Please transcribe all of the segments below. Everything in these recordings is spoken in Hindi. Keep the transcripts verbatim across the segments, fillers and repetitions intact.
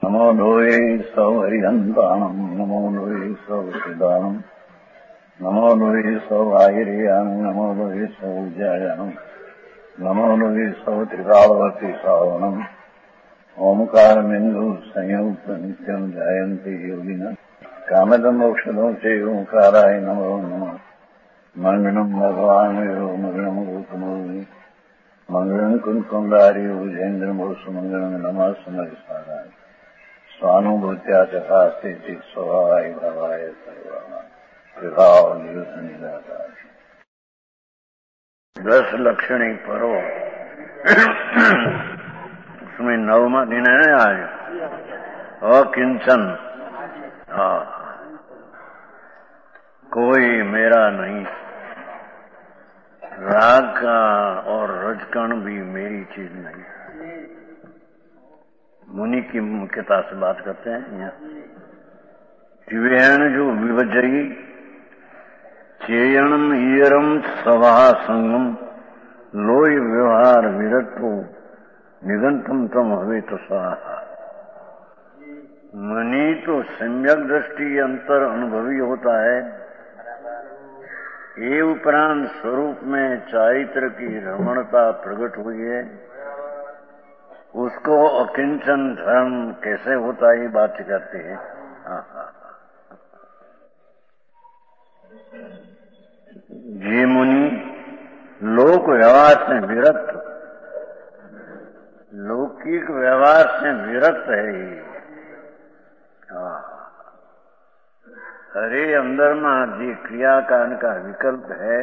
नमो लोये सौहरिहन्ताणम् नमो लोये सौहृदानम् नमो लोये सौभागिर्यानम् नमो लोये सौज्यायानम् नमो लोये सौत्रिकालवर्ति सावनम् ओंकारमिन्दु संयुक्त नित्यम् जायन्ति योगिनः कामदम् औषधम् च ओंकाराय नमो नमः मंगलम् भगवान् यो मंगलम् गौतमोऽग्नि मंगलम् कुन्कुण्डारि उजेन्द्रमोसु मंगलम् नमः समरिसाराय स्वानुभूत्या चकास्ते स्वभावाय भावाय सर्वाणां विभाव निदातार दस लक्षणी पर्व उसमें नवमा दिन है आज अकिंचन कोई मेरा नहीं, राग का और रजकण भी मेरी चीज नहीं। मुनि की मुख्यता से बात करते हैं यहाँ। दिव्यान जो विभजई चेयणम ईयरम सभा संगम लोय व्यवहार विरक्तो निगंतम तम हवे तो स्वाहा। मुनि तो सम्यक दृष्टि अंतर अनुभवी होता है, ये उपरांत स्वरूप में चारित्र की रमणता प्रकट हुई है, उसको अकिंचन धर्म कैसे होता है ये बात करते हैं। हाँ हाँ ये मुनि लोक व्यवहार से विरक्त, लौकिक व्यवहार से विरक्त है ये। हाँ अरे अंदर में जो क्रियाकांड का विकल्प है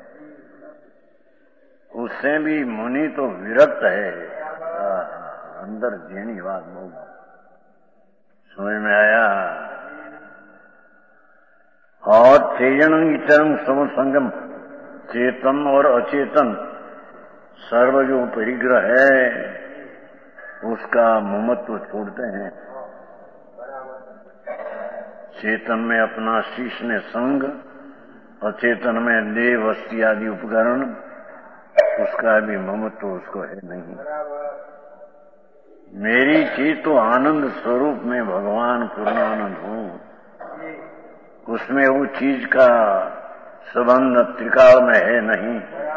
उससे भी मुनि तो विरक्त है। अंदर जेनी बात बहुत समझ में आया। और चेतन चरम सम संगम, चेतन और अचेतन सर्व जो परिग्रह है उसका ममत्व छोड़ते हैं। चेतन में अपना शीश ने संग, अचेतन में देह वस्ती आदि उपकरण, उसका भी ममत्व उसको है नहीं। मेरी चीज तो आनंद स्वरूप में भगवान पूर्णानंद हूँ, उसमें वो चीज का संबंध त्रिकाल में है नहीं।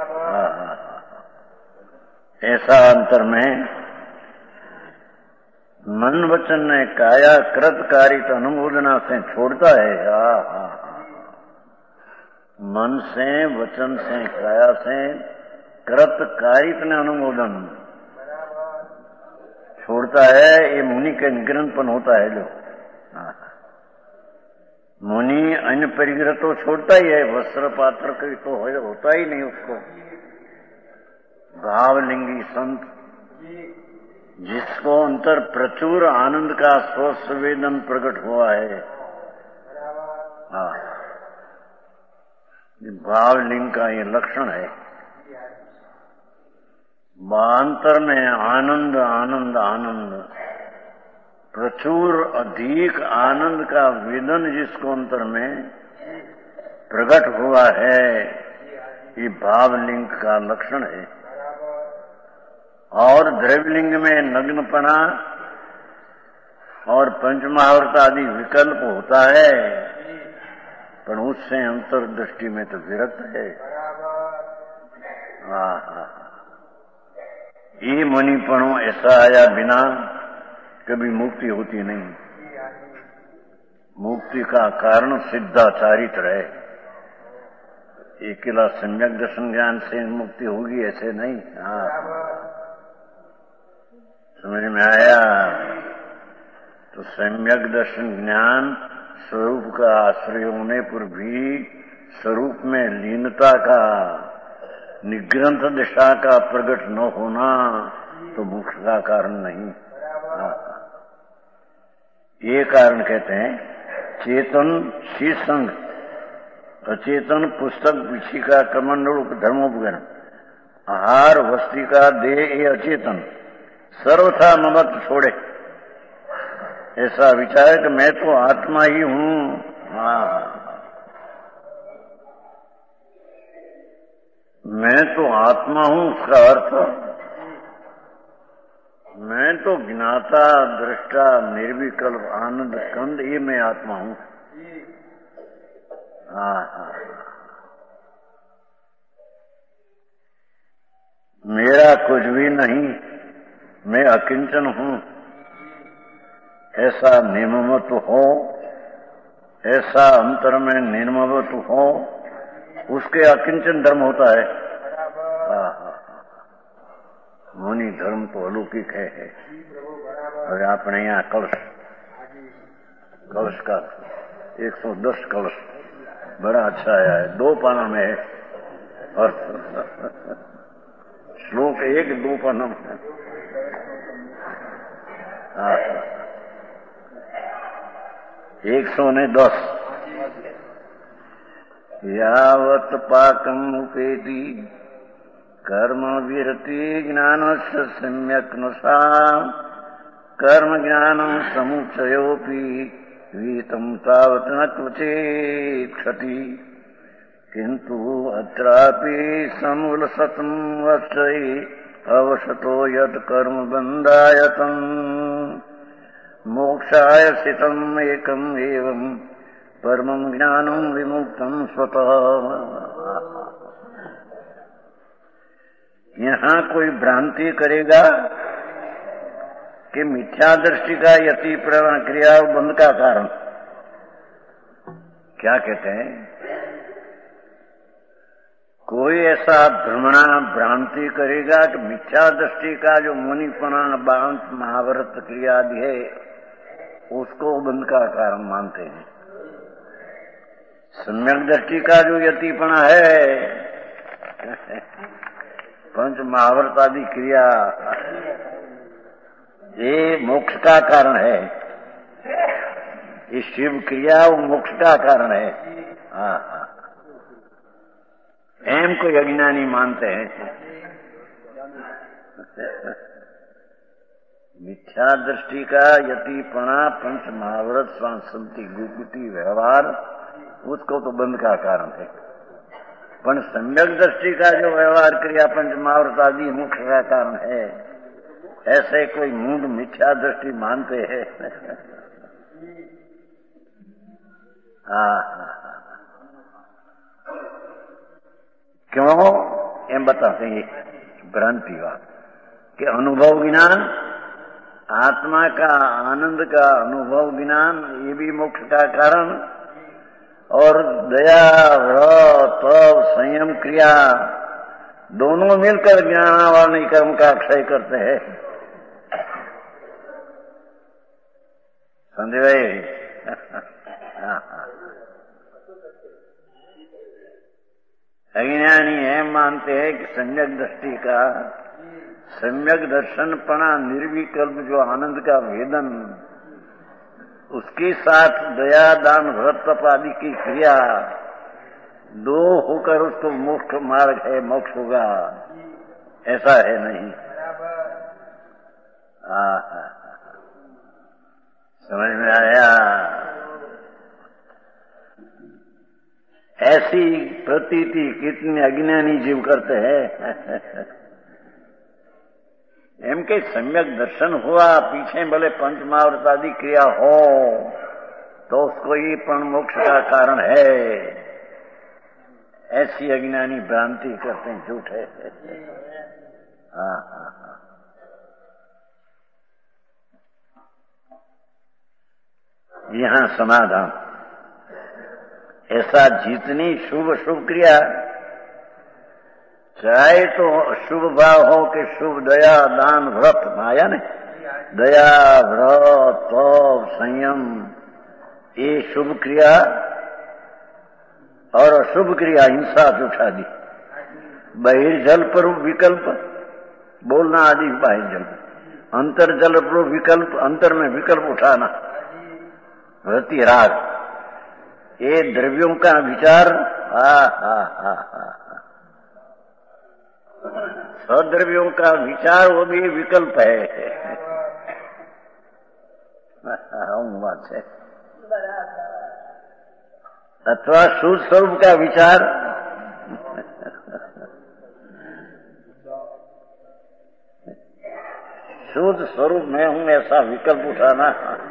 ऐसा अंतर में मन वचन ने काया कृत कारित अनुमोदना से छोड़ता है। हा हा मन से वचन से काया से कृत कारित ने अनुमोदन छोड़ता है, ये मुनि का निग्रहणपन होता है। जो मुनि अन्य परिग्रह तो छोड़ता ही है, वस्त्र पात्र की तो होता ही नहीं उसको। भावलिंगी संत जिसको अंतर प्रचुर आनंद का स्वसंवेदन प्रकट हुआ है, हाँ भावलिंग का ये लक्षण है। बांतर में आनंद आनंद आनंद प्रचुर अधिक आनंद का वेदन जिसको अंतर में प्रकट हुआ है, ये भावलिंग का लक्षण है। और द्रव्यलिंग में नग्नपना और पंचमहावर्त आदि विकल्प होता है, पर उससे अंतर्दृष्टि में तो विरक्त है। हाँ हाँ ये मुनिपणों ऐसा आया बिना कभी मुक्ति होती नहीं। मुक्ति का कारण सिद्धाचारित्र है। अकेला सम्यक दर्शन ज्ञान से मुक्ति होगी ऐसे नहीं। हाँ समझ में आया। तो सम्यक दर्शन ज्ञान स्वरूप का आश्रय होने पर भी स्वरूप में लीनता का, निग्रंथ दिशा का प्रकट न होना तो मोक्ष का कारण नहीं। ये कारण कहते हैं चेतन शीर्षंग, अचेतन पुस्तक विशिका कमंडल धर्मोपकरण, आहार वस्ती का देह ये अचेतन सर्वथा ममत्व छोड़े। ऐसा विचार है कि मैं तो आत्मा ही हूँ। हाँ मैं तो आत्मा हूँ, उसका अर्थ मैं तो ज्ञाता दृष्टा निर्विकल्प आनंद कंद ये मैं आत्मा हूं। हाँ हाँ, मेरा कुछ भी नहीं, मैं अकिंचन हूं, ऐसा निर्ममत हो, ऐसा अंतर में निर्ममत हो, उसके अकिंचन धर्म होता है। हाँ हाँ, मुनि धर्म तो अलौकिक है, है। और अपने यहाँ कलश कलश का एक सौ दस कलश बड़ा अच्छा आया है, दो पाना में है और श्लोक एक दो पाना में है। हाँ, एक सौ ने दस। यावत पाकम उपेति कर्म विरति ज्ञानस्य सम्यक् नुषा कर्म ज्ञानम समुच्चयोपि वीतम तावत न क्वचित् क्षति किंतु अत्रापि समुलसतं वत्सै अवशतो यत् कर्म बन्धायतं मोक्षाय सितम् एकम् एवं परमं ज्ञानं विमुक्तं स्वतः। यहाँ कोई भ्रांति करेगा कि मिथ्या दृष्टि का यति प्रवण क्रिया बंध का कारण, क्या कहते हैं, कोई ऐसा भ्रमणा भ्रांति करेगा कि मिथ्या दृष्टि का जो मुनिपना बांत महाव्रत क्रिया आदि है उसको बंध का कारण मानते हैं। सम्यक दृष्टि का जो यतिपना है, पंच महाव्रत आदि क्रिया, ये मोक्ष का कारण है। ये शिव क्रिया वो मोक्ष का कारण है। हाँ हाँ, एम को अज्ञानी मानते हैं। मिथ्या दृष्टि का यतिपना पंच महाव्रत सांस्कृतिक गुप्ति व्यवहार उसको तो बंध का कारण है, पर सम्यक दृष्टि का जो व्यवहार क्रिया पंच महाव्रत आदि मोक्ष का कारण है, ऐसे कोई मूढ़ मिथ्या दृष्टि मानते हैं। हाँ हाँ, क्यों एम बताते हैं भ्रांति बात कि अनुभव ज्ञान, आत्मा का आनंद का अनुभव ज्ञान ये भी मोक्ष का कारण, और दया व्रत तप संयम क्रिया दोनों मिलकर ज्ञान वाणी कर्म का क्षय करते हैं। समझे भाई? अज्ञानी है मानते हैं कि सम्यक दृष्टि का सम्यक दर्शनपणा निर्विकल्प जो आनंद का वेदन, उसके साथ दया दान व्रत तप आदि की क्रिया दो होकर उसको मोक्ष मार्ग है, मोक्ष होगा, ऐसा है नहीं। आ, समझ में आया? ऐसी प्रतीति कितने अज्ञानी जीव करते हैं। एम के सम्यक दर्शन हुआ, पीछे भले पंच महाव्रत आदि क्रिया हो तो उसको ये पण मोक्ष का कारण है, ऐसी अज्ञानी भ्रांति करते हैं, झूठ है। हाँ हाँ हाँ, यहाँ समाधान ऐसा जितनी शुभ शुभ क्रिया, चाहे तो शुभ भाव हो कि शुभ दया दान व्रत, माया ने दया व्रत तप संयम ये शुभ क्रिया, और अशुभ क्रिया हिंसा जुठादि, बहिर्जल पर विकल्प बोलना आदि बाहिर्जल, अंतर जल पर विकल्प, अंतर में विकल्प उठाना, रति राग, ये द्रव्यों का विचार। हा हा हा हा, सद्रव्यों का विचार वो भी विकल्प है। बात है, अथवा शुद्ध स्वरूप का विचार, शुद्ध स्वरूप मैं हूं ऐसा विकल्प उठाना,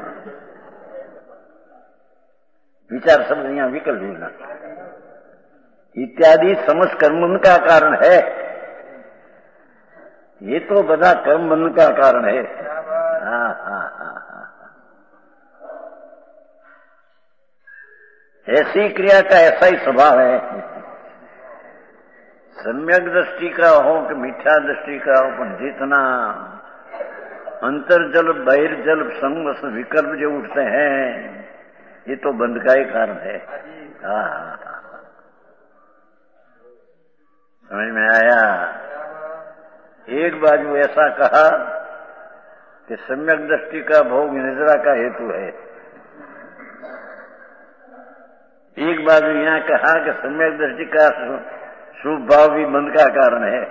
विचार शब्द यहाँ विकल्प ढूंढना इत्यादि समस्त कर्म का कारण है। ये तो बड़ा कर्म बंधन का कारण है। हाँ हाँ हाँ हाँ ऐसी क्रिया का ऐसा ही स्वभाव है। सम्यक दृष्टि का हो कि मिथ्या दृष्टि का हो, पर जितना अंतर्जल बहिर्जल संग विकल्प जो उठते हैं ये तो बंध का ही कारण है। हाँ हाँ हाँ समझ में आया। एक बाजू ऐसा कहा कि सम्यक दृष्टि का भोग निद्रा का हेतु है, एक बाजू यहाँ कहा कि सम्यक दृष्टि का शुभ भाव भी बंध का कारण है।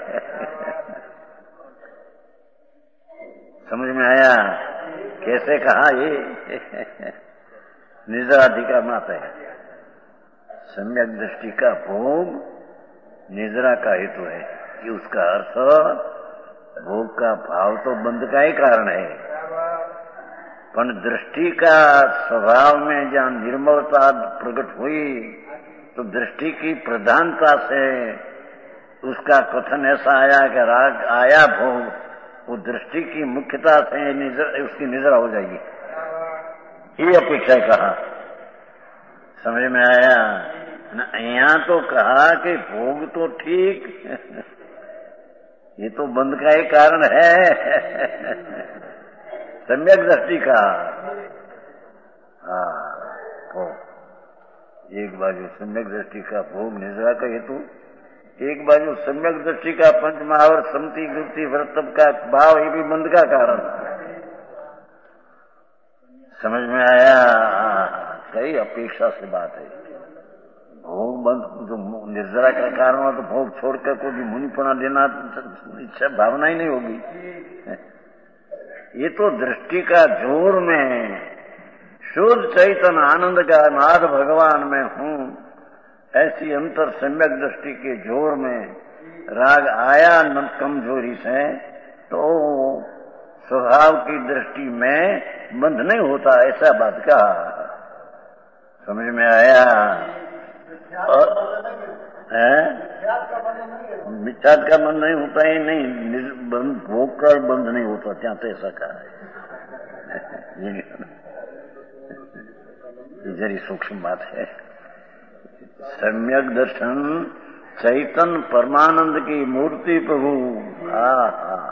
समझ में आया कैसे कहा ये? निद्राधिका मत है। सम्यक दृष्टि का भोग निद्रा का हेतु है कि उसका अर्थ भोग का भाव तो बंध का ही कारण है, पर दृष्टि का स्वभाव में जहाँ निर्मलता प्रकट हुई तो दृष्टि की प्रधानता से उसका कथन ऐसा आया कि राग आया भोग, वो दृष्टि की मुख्यता से निद्रा, उसकी निद्रा हो जाएगी, ये अपेक्षा कहा। समझ में आया ना? यहाँ तो कहा कि भोग तो ठीक ये तो बंध का ही कारण है सम्यक दृष्टि का। हाँ एक बाजू सम्यक दृष्टि का भोग निद्रा का हेतु, एक बाजू सम्यक दृष्टि का पंचमहावर समति गुप्ति व्रतब का भाव, ये भी बंध का कारण। समझ में आया? सही अपेक्षा से बात है। भोग बंध जो निर्जरा का कारण हो तो भोग छोड़कर कोई भी मुनिपना लेना इच्छा भावना ही नहीं होगी। ये तो दृष्टि का जोर में शुद्ध चैतन्य आनंद का नाद भगवान में हूँ, ऐसी अंतर सम्यक दृष्टि के जोर में राग आया न कमजोरी से तो स्वभाव की दृष्टि में बंध नहीं होता, ऐसा बात कहा। समझ में आया? और मिथ्यात का बंध नहीं होता ही नहीं, भोग का बंध नहीं होता, क्या तो ऐसा कहा है। ये जरी सूक्ष्म बात है। सम्यक दर्शन चैतन्य परमानंद की मूर्ति प्रभु, हाँ हाँ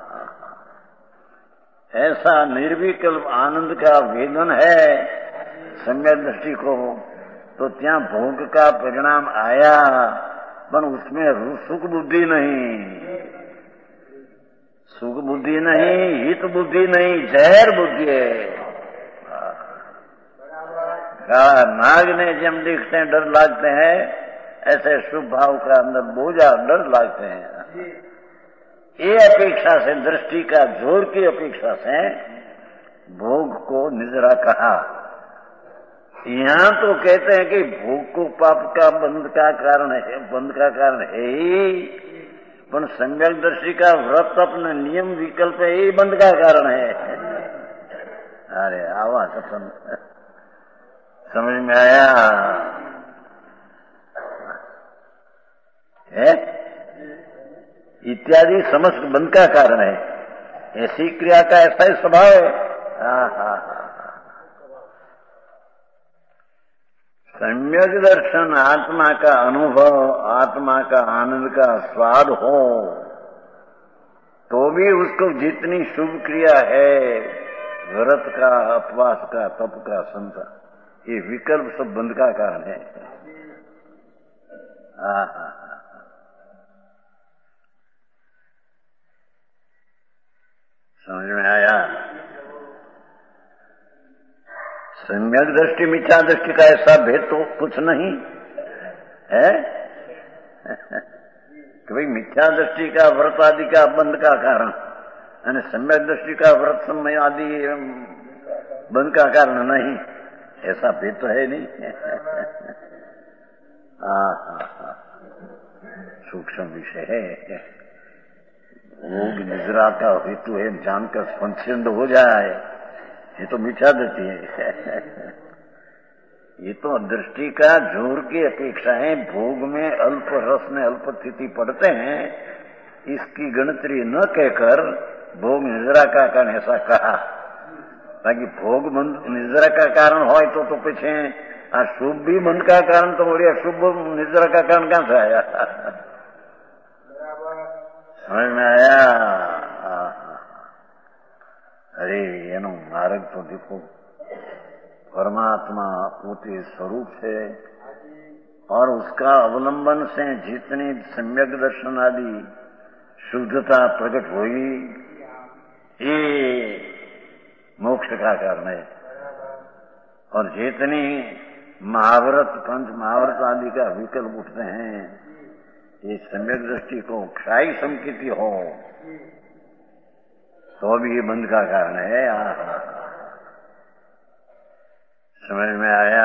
ऐसा निर्विकल्प आनंद का वेदन है सम्यक दृष्टि को, तो त्या भोग का परिणाम आया, पर उसमें सुख बुद्धि नहीं, सुख बुद्धि नहीं, हित बुद्धि नहीं, जहर बुद्धि है। नाग ने जब देखते हैं डर लागते हैं, ऐसे शुभ भाव का अंदर बोझा डर लागते हैं। ये अपेक्षा से दृष्टि का जोर की अपेक्षा से भोग को निद्रा कहा। यहाँ तो कहते हैं कि भोग को पाप का बंध का कारण है, बंध का कारण है ही, पर सम्यक दृष्टि का व्रत अपने नियम विकल्प है, यही बंध का कारण है। अरे आवा कथन समझ में आया है? इत्यादि समस्त बंध का कारण है। ऐसी क्रिया का ऐसा ही स्वभाव है। हाँ हाँ हाँ सम्यक दर्शन आत्मा का अनुभव, आत्मा का आनंद का स्वाद हो तो भी उसको जितनी शुभ क्रिया है, व्रत का, उपवास का, तप का, संता, ये विकल्प सब बंध का कारण है। हाँ हाँ समझ में आया? सम्यक दृष्टि मिथ्या दृष्टि का ऐसा भेद तो कुछ नहीं है कि भाई मिथ्या दृष्टि का व्रत आदि का बंध का कारण, यानी सम्यक दृष्टि का व्रत समय आदि बंध का कारण नहीं, ऐसा भेद तो है नहीं। हाँ हाँ हाँ सूक्ष्म विषय है। भोग निद्रा का हेतु है जानकर संचिंद हो जाए, ये तो मिथ्या दृष्टि है। ये तो दृष्टि का जोर की अपेक्षा है। भोग में अल्प रस में अल्प स्थिति पढ़ते हैं, इसकी गणतरी न कहकर भोग निद्रा का कारण ऐसा कहा, ताकि भोग निद्रा का कारण हो तो, तो पीछे शुभ भी मन का कारण तो बोलिए, शुभ निद्रा का कारण कहां से आया? समझ में आया? अरे एनो मार्ग तो देखो, परमात्मा पोते स्वरूप है और उसका अवलंबन से जितनी सम्यक दर्शन आदि शुद्धता प्रकट हुई, ये मोक्ष का कारण है। और जितनी महाव्रत पंच महाव्रत आदि का विकल्प उठते हैं, ये सम्यक दृष्टि को क्षाई संकेती हो तो भी ये बंध का कारण है। आहा, समझ में आया?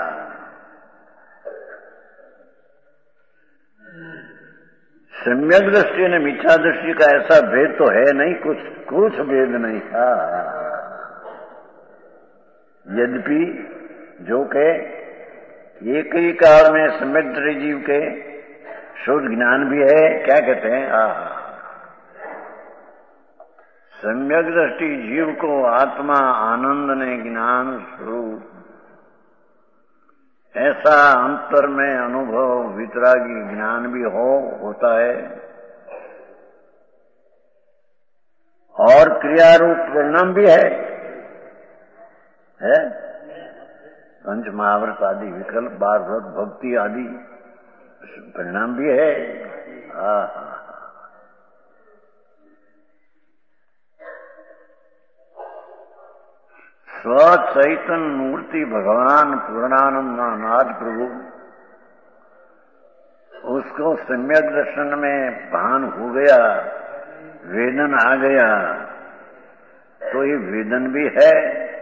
सम्यक दृष्टि ने मिथ्या दृष्टि का ऐसा भेद तो है नहीं, कुछ कुछ भेद नहीं था। यद्यपि जो के एक ही काल में सम्यक दृष्टि जीव के शुद्ध ज्ञान भी है, क्या कहते हैं? आहा, सम्यक दृष्टि जीव को आत्मा आनंद ने ज्ञान स्वरूप ऐसा अंतर में अनुभव वितरागी ज्ञान भी हो होता है और क्रियारूप परिणाम भी है, है? पंच महाव्रत आदि विकल्प बार व्रत भक्ति आदि परिणाम भी है। आहा, स्वचैतन मूर्ति भगवान पूर्णानंद नाथ प्रभु, उसको सम्यक दर्शन में भान हो गया, वेदन आ गया, तो ये वेदन भी है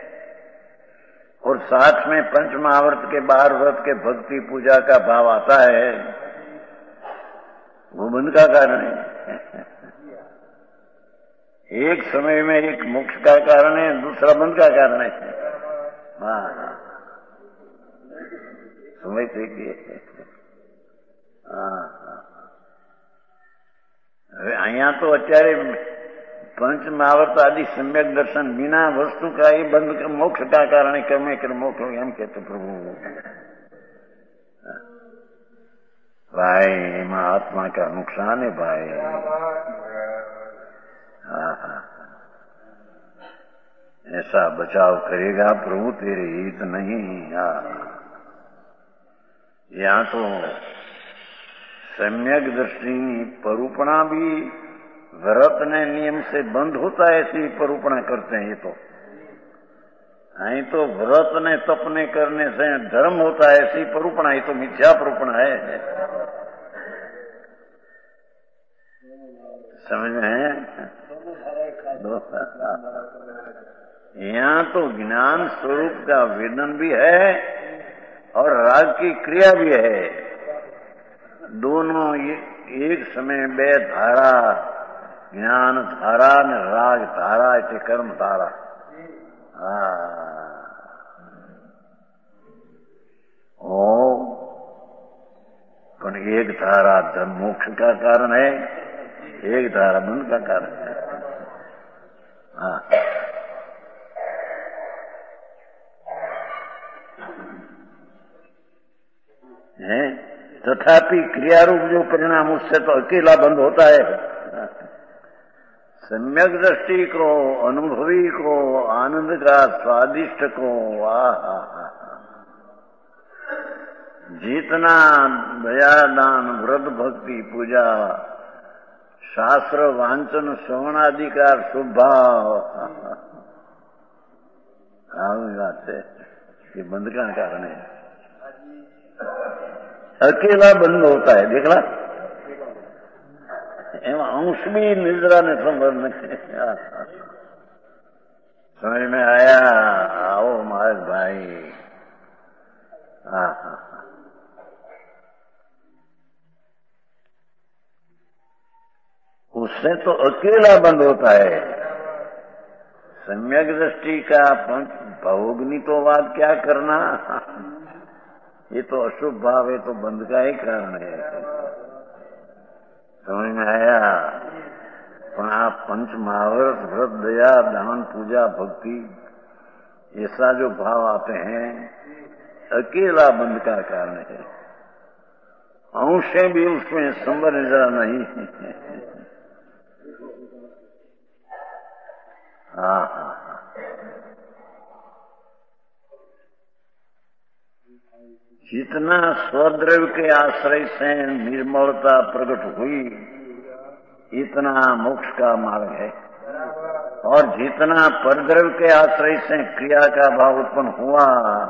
और साथ में पंच महाव्रत के बार व्रत के भक्ति पूजा का भाव आता है, वो बंध का कारण है। एक समय में एक मोक्ष का कारण है, दूसरा बंध का कारण है। हाँ, समझते कि हाँ, હવે અહીંયા તો અત્યારે पंच महाव्रत आदि सम्यक दर्शन बिना वस्तु का ही बंध मोक्ष का कारण है। कर्मे कर मोक्ष एम कहते प्रभु। भाई महात्मा का नुकसान है भाई। हाँ हाँ, ऐसा बचाव करेगा प्रभु तेरे हित नहीं। हाँ, यहाँ तो सम्यक दृष्टि परूपणा भी व्रत ने नियम से बंद होता है, ऐसी परूपणा करते हैं। ये तो नहीं तो व्रत ने तपने करने से धर्म होता है, ऐसी परूपणा। ये तो मिथ्या परूपणा है, समझ में है? यहाँ तो ज्ञान स्वरूप का वेदन भी है और राग की क्रिया भी है, दोनों एक समय बे धारा, ज्ञान धारा ने राग धारा इसे कर्म धारा। ओ पर एक धारा धर्म मोक्ष का कारण है, एक धारा बंध का कारण है। हाँ, है तथापि क्रियारूप जो परिणाम उससे तो अकेला बंद होता है। सम्यक दृष्टि को, अनुभवी को, आनंद का स्वादिष्ट को, आहा, जितना दया दान व्रत भक्ति पूजा शास्त्र वांचन श्रवणादि का शुभ भाव, बात है ये बंध का कारण है। अकेला बंद होता है, देखला अंश भी निद्रा ने समझ समझ में आया। आओ महाराज भाई। हाँ हाँ, उस उससे तो अकेला बंद होता है। सम्यक दृष्टि का भोगनी तो बात क्या करना, ये तो अशुभ भाव है, तो बंध का ही कारण है। समझ में आया? पण आप पंच महाव्रत, व्रत, दया, दान, पूजा, भक्ति, ऐसा जो भाव आते हैं अकेला बंध का कारण है। अंशें भी उसमें संबर जरा नहीं। हाँ हाँ हाँ। जितना स्वद्रव्य के आश्रय से निर्मलता प्रकट हुई, इतना मोक्ष का मार्ग है। और जितना परद्रव्य के आश्रय से क्रिया का भाव उत्पन्न हुआ,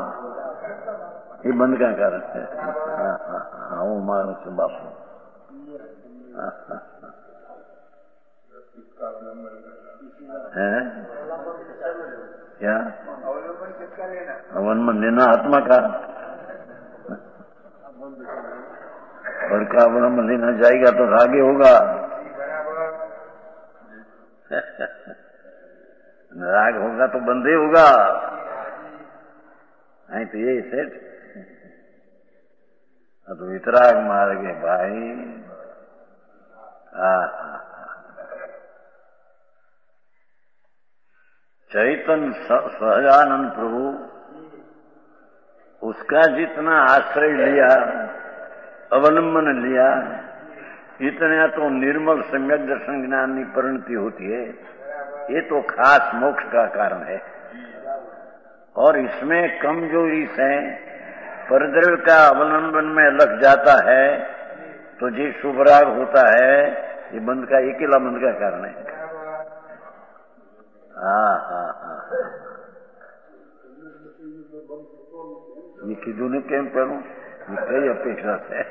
ये बंध का कारण है। हाँ हाँ हाँ, वो मानो से बापू। हाँ हाँ है क्या अवन में लेना आत्मा का, और का अवन में लेना जाएगा तो रागे होगा। राग होगा तो बंधे होगा, नहीं तो ये सेठ। अब वितराग मार्ग है भाई। आ चैतन्य सहजानंद प्रभु, उसका जितना आश्रय लिया, अवलंबन लिया, इतना तो निर्मल सम्यक दर्शन ज्ञान की परिणति होती है। ये तो खास मोक्ष का कारण है। और इसमें कमजोरी से परद्रव्य का अवलंबन में लग जाता है तो जो शुभराग होता है, ये बंध का अकेला बंध का कारण है। हाँ हाँ हाँ, ये किदू ने केम करूं, ये कई अपेक्षा से।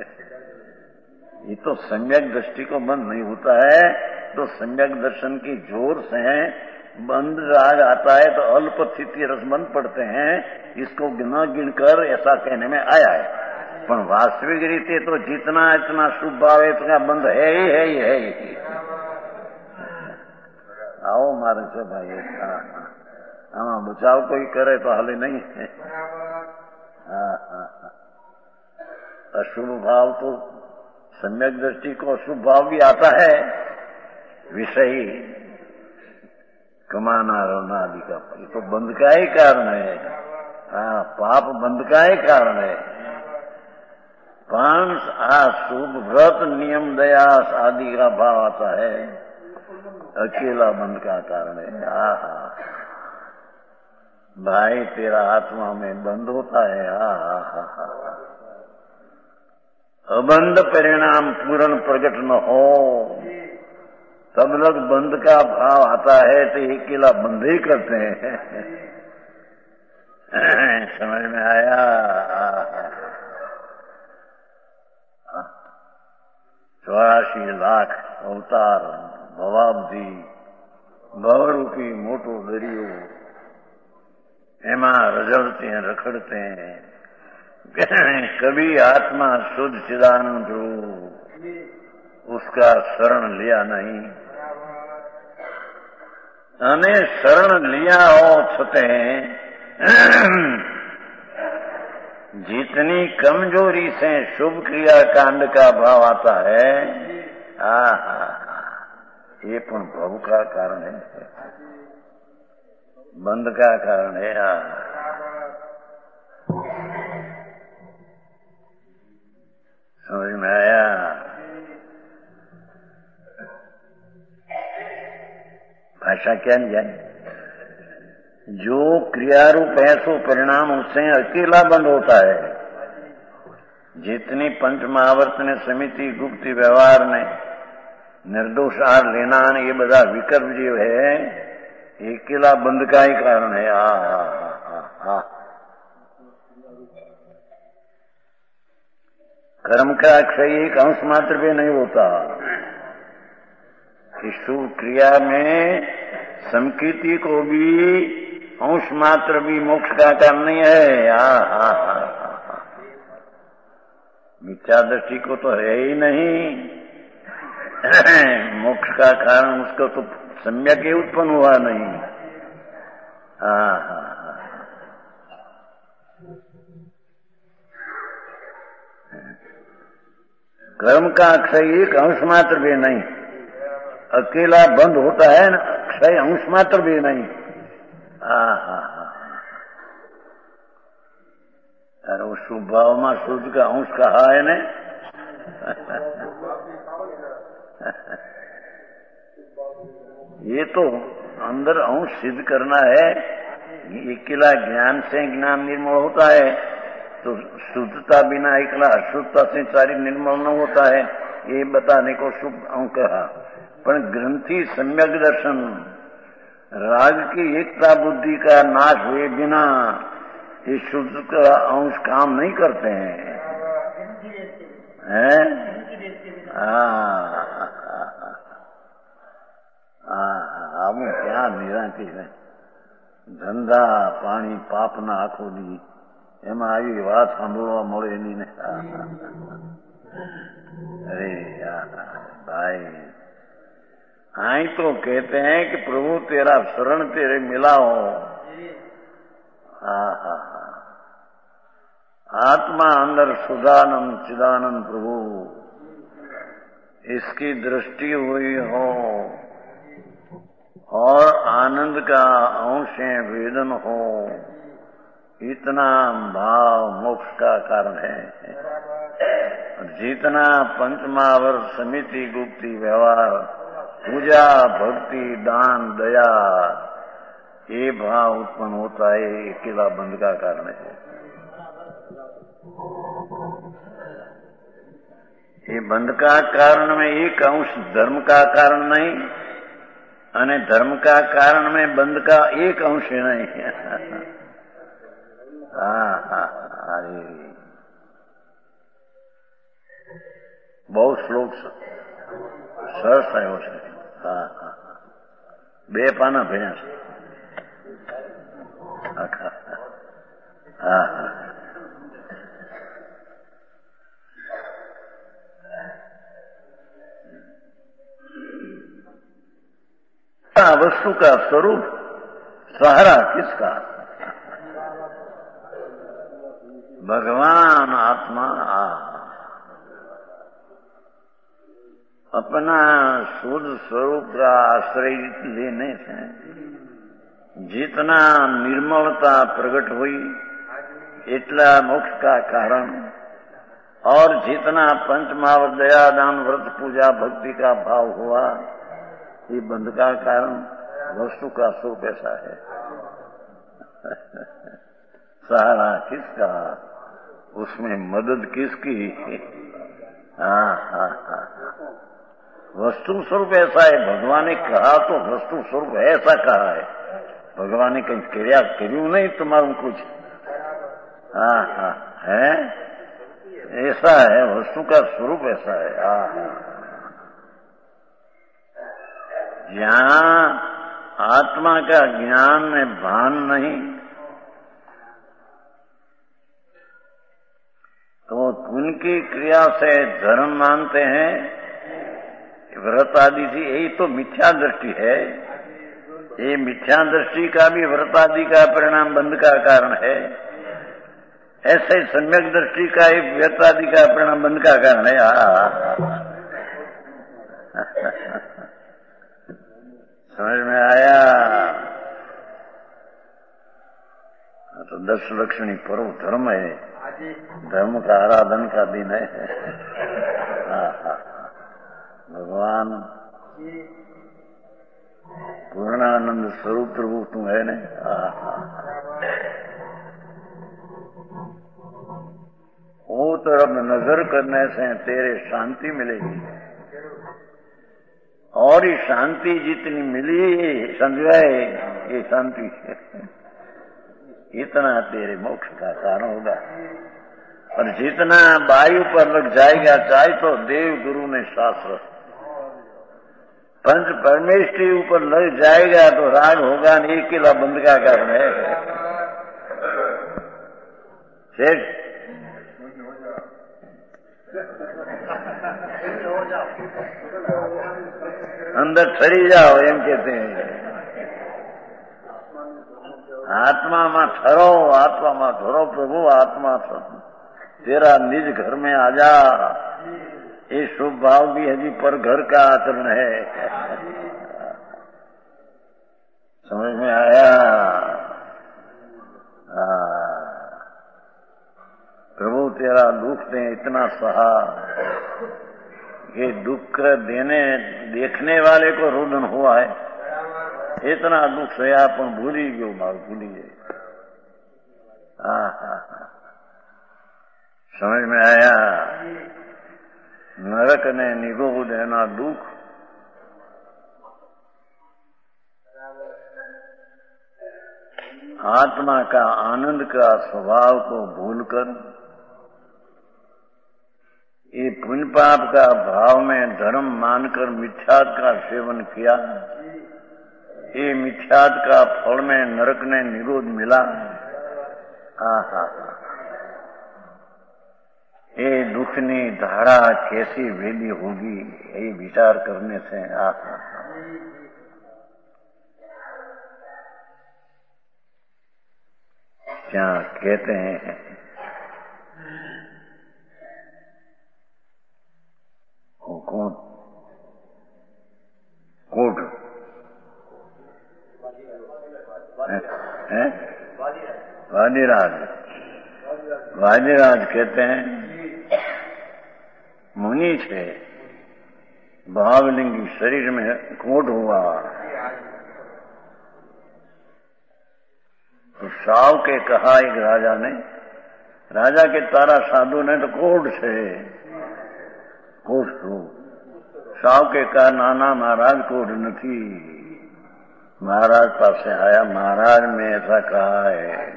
ये तो सम्यक दृष्टि को बंद नहीं होता है, तो सम्यक दर्शन की जोर से बंद राग आता है तो अल्प स्थिति रसबंद पड़ते हैं। इसको गिना गिनकर ऐसा कहने में आया है, पर वास्तविक रीति तो जितना इतना शुभ भाव है इतना बंद है ही है ही है ही। आओ मारे से भाई, हाँ बचाव कोई करे तो हाल नहीं है। हाँ हाँ, अशुभ भाव तो सम्यक दृष्टि को अशुभ भाव भी आता है, विषयी कमाना रोना आदि का, ये तो बंध का ही कारण है। हाँ, पाप बंध का ही कारण है। पांच अशुभ व्रत नियम दया आदि का भाव आता है, अकेला बंध का कारण है। आहा भाई, तेरा आत्मा में बंध होता है। आहा अबंध परिणाम पूर्ण प्रकट न हो, सब लोग बंध का भाव आता है तो अकेला बंध ही करते हैं। समझ में आया? चौरासी लाख अवतार भवाब्दी भवरूपी मोटो दरियो, एमा रजड़ते हैं रखड़ते हैं। कभी आत्मा शुद्ध चिदानंद रूप उसका शरण लिया नहीं, अने शरण लिया हो छते जितनी कमजोरी से शुभ क्रिया कांड का भाव आता है, आहा ये पण भव का कारण है, बंध का कारण है। समझ में आया? भाषा क्या नहीं जाए, जो क्रियारूप है सो परिणाम उससे अकेला बंद होता है। जितनी पंच महावर्त ने समिति गुप्त व्यवहार ने निर्दोष आर लेना ये बधा विकल्प जो है, अकेला बंद का ही कारण है। आ, आ, आ, आ, आ। कर्म का क्षय एक अंश मात्र भी नहीं होता। शुभ क्रिया में संकीर्ति को भी अंश मात्र भी मोक्ष का कारण नहीं है। आ, आ, आ, आ। मिथ्या दृष्टि को तो है ही नहीं। मोक्ष का कारण उसका तो सम्यक ही उत्पन्न हुआ नहीं। हाँ हाँ हाँ, कर्म का अक्षय एक अंश मात्र भी नहीं, अकेला बंद होता है ना, अक्षय अंश मात्र भी नहीं। हाँ हाँ हाँ, अरे वो शुभ भाव में शुद्ध का अंश कहा है ने। ये तो अंदर अंश सिद्ध करना है। अकेला ज्ञान से ज्ञान निर्मल होता है, तो शुद्धता बिना अकेला अशुद्धता से सारी निर्मल न होता है, ये बताने को शुभ अंश कहा। पर ग्रंथि सम्यक दर्शन, राग की एकता बुद्धि का नाश हुए बिना ये शुद्ध का अंश काम नहीं करते हैं, हैं? हाँ हाँ, हम क्या निरांति है, धंधा पानी पापना आखो दी एમાં આવી વાત સાંભળવા મળે એની ને। अरे यार भाई, आई तो कहते हैं कि प्रभु तेरा शरण तेरे मिला हो। हाँ हाँ हाँ, आत्मा अंदर सुदानंद चिदानंद प्रभु, इसकी दृष्टि हुई हो और आनंद का अंश वेदन हो, इतना भाव मोक्ष का कारण है। जितना पंचमावर समिति गुप्ति व्यवहार पूजा भक्ति दान दया ये भाव उत्पन्न होता है, अकेला बंध का कारण है। ये बंध का कारण में एक अंश धर्म का कारण नहीं, अने धर्म का कारण में बंध का एक अंश नहीं। हाँ हाँ, अरे बहुत श्लोक સરસ થયો છે। હા હા, બે પાના ભણ્યા છે। હા હા, वस्तु का स्वरूप सहारा किसका? भगवान आत्मा आ अपना शुद्ध स्वरूप का आश्रय लेने से जितना निर्मलता प्रकट हुई इतना मोक्ष का कारण, और जितना पंचमावर दया दान व्रत पूजा भक्ति का भाव हुआ ये बंध का कारण वस्तु का स्वरूप ऐसा है। सहारा किसका, उसमें मदद किसकी? हाँ हाँ हाँ, वस्तु स्वरूप ऐसा है। भगवान ने कहा तो वस्तु स्वरूप ऐसा कहा है, भगवान ने कहीं क्रिया करू नहीं तुम्हारा कुछ। हाँ हाँ, है ऐसा है, वस्तु का स्वरूप ऐसा है। हाँ हाँ, जहाँ आत्मा का ज्ञान में भान नहीं तो उनकी क्रिया से धर्म मानते हैं, व्रत आदि से, यही तो मिथ्या दृष्टि है। ये मिथ्या दृष्टि का भी व्रत आदि का परिणाम बंध का कारण है, ऐसे सम्यक दृष्टि का ही व्रत आदि का परिणाम बंध का कारण है। समझ में आया? तो दस लक्षणी पर्व धर्म है, धर्म का आराधन का दिन है। हाँ हाँ, भगवान पूर्णानंद स्वरूप प्रभु तुम है ने। हाँ हाँ, वो तरफ नजर करने से तेरे शांति मिलेगी, और ये शांति जितनी मिली समझाए ये शांति इतना तेरे मोक्ष का कारण होगा। और जितना वायु पर लग जाएगा, चाहे तो देव गुरु ने शास्त्र, पंच परमेष्ठी ऊपर लग जाएगा तो राग होगा नहीं, अकेला बंध का कारण है। शेष अंदर ठरी जाओ एम कहते हैं। आत्मा में ठहरो, आत्मा में ठहरो प्रभु, आत्मा तेरा निज घर में आ जा। ये शुभ भाव भी हजी पर घर का आचरण है। समझ में आया? प्रभु तेरा दुख ने इतना सहा, ये दुख देने देखने वाले को रुदन हुआ है। इतना दुख सया पण भूली गयो, मार भूली गए। समझ में आया? नरक ने निगो देना दुख, आत्मा का आनंद का स्वभाव को भूलकर ये पुण्य पाप का भाव में धर्म मानकर मिथ्यात का सेवन किया। ये मिथ्यात का फल में नरक ने निरोध मिला। आहा, ये दुखनी धारा कैसी वेली होगी, ये विचार करने से। आहा, क्या कहते हैं, कौन कोट है? वादिराज। वादिराज कहते हैं मुनि थे, भावलिंगी शरीर में कोट हुआ तो साव के कहा एक राजा ने, राजा के तारा साधु ने तो कोट से कोट हो। साव के कहा नाना महाराज कोट नहीं। महाराज पास से आया, महाराज ने ऐसा कहा है।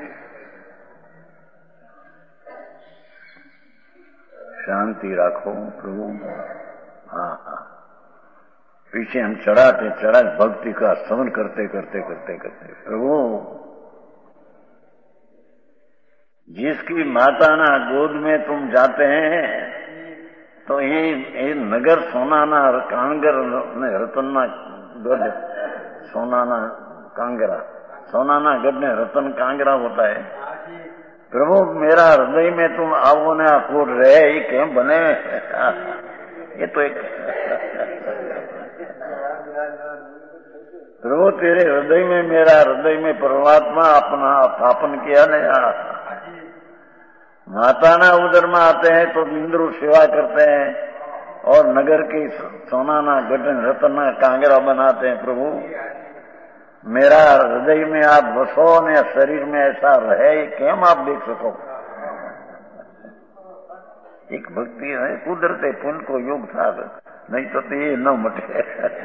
शांति रखो प्रभु। हाँ हाँ, पीछे हम चढ़ाते चढ़ा भक्ति का श्रवण करते करते करते करते प्रभु, जिसकी माता ना गोद में तुम जाते हैं तो ये, ये नगर सोनाना कांगर ने रतनना गढ़, सोनाना कांगरा, सोनाना गढ़ ने रतन कांगरा होता है। प्रभु मेरा हृदय में तुम आओ ने आकोर रहे, ये क्यों बने? ये तो एक प्रभु तेरे हृदय में, मेरा हृदय में परमात्मा अपना स्थापन किया नया। माता ना उधर में आते हैं तो इंद्र सेवा करते हैं और नगर की सोनाना गठन रतना कांगरा बनाते हैं। प्रभु मेरा हृदय में आप बसो ने शरीर में ऐसा रहे, क्यों आप देख सको? एक भक्ति है, कुदरते पुण्य को योग था, नहीं तो, तो ये न मटे।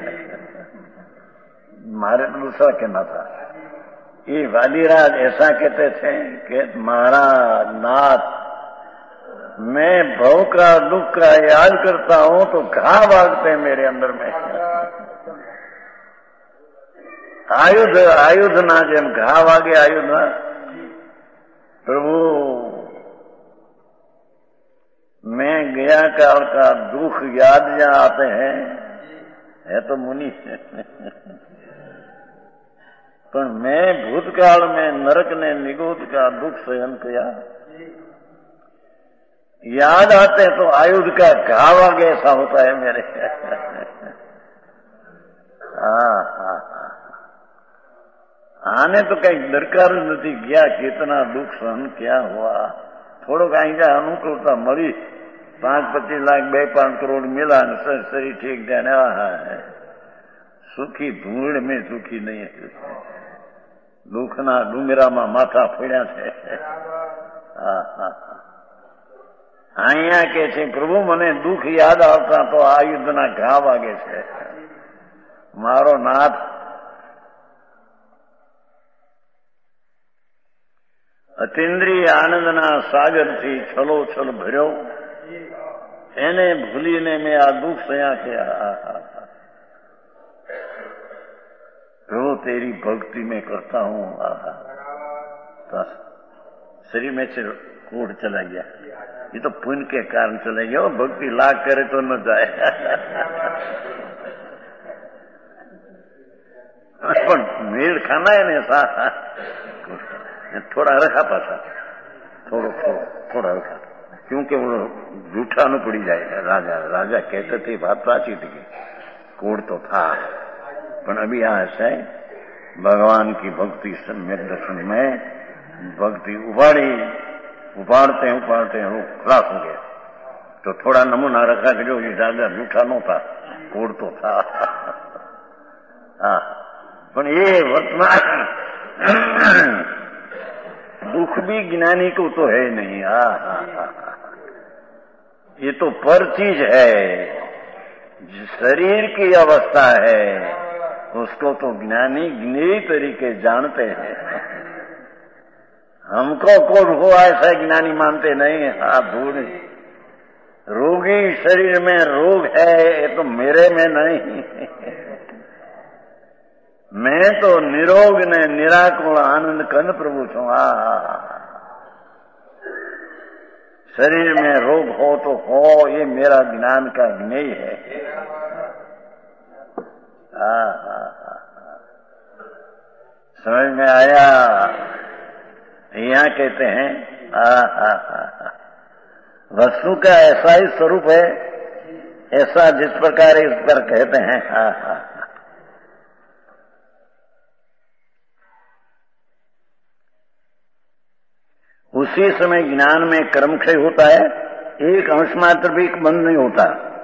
मारे तो दूसरा कहना था। ये वालीराज ऐसा कहते थे कि महाराज नाथ, मैं भव का दुख का याद करता हूं तो घाव भागते हैं मेरे अंदर में। आयुध आयुध ना जब घाव आगे आयुध ना। प्रभु मैं गया काल का दुख याद या आते हैं, है तो मुनि पर मैं भूतकाल में नरक ने निगोद का दुख सहन किया, याद आते हैं तो आयुध का घाव आगे ऐसा होता है मेरे। हाँ हाँ, आने तो कहीं दरकार नहीं गया, कितना दुख सहन क्या हुआ। थोड़ो कहीं जा अनुकूलता मरी, पांच पच्चीस लाख बे पांच करोड़ मिला, शरीर ठीक जाने है। सुखी धूड़ में सुखी नहीं है, दुखना डूंगरा में माथा फोड्या छे। हाँ हाँ, અહીંયા કે છે પ્રભુ મને દુઃખ યાદ આવતા તો આ યુદ્ધના ઘા વાગે છે। મારો નાથ અતિન્દ્રિય આનંદના સાગરથી છલોછલ ભર્યો, એને ભૂલીને મેં આ દુઃખ સહ્યા किया। प्रभु तेरी भक्ति में करता हूँ। आहा, शरीर में से कोढ़ चला गया। ये तो पुण्य के कारण चलेंगे, वो भक्ति लाख करे तो न जाए। પણ મેળ ખાના એને સા थोड़ा रखा पासा, थोड़ा थोड़ा रखा, क्योंकि वो झूठा न पड़ी जाएगा। राजा राजा कहते थे, बात प्राची थी, कोड तो था, पर अभी यहाँ ऐसा है, भगवान की भक्ति सम्यक दर्शन में भक्ति उबाड़ी, उबाड़ते हैं उबाड़ते हैं वो खलास हो गया। तो थोड़ा नमूना रखा कि जो ये राजा झूठा न था, कोड तो था। हाँ, पर ये वर्तमान दुख भी ज्ञानी को तो है नहीं। हाँ हाँ हाँ, ये तो पर चीज है, शरीर की अवस्था है, उसको तो ज्ञानी ज्ञेय तरीके जानते हैं। हमको कौन हो ऐसा ज्ञानी मानते नहीं। हाँ, दूर रोगी शरीर में रोग है, ये तो मेरे में नहीं। मैं तो निरोग ने निराकुल आनंद कंद प्रभु छू। आ शरीर में रोग हो तो हो, ये मेरा ज्ञान का ज्ञेय है। आ, आ, आ, समझ में आया? यहाँ कहते हैं आ, आ, आ, आ, वस्तु का ऐसा ही स्वरूप है, ऐसा जिस प्रकार इस पर कहते हैं। आ, आ, उसी समय ज्ञान में कर्मक्षय होता है, एक अंश मात्र भी बंद नहीं होता।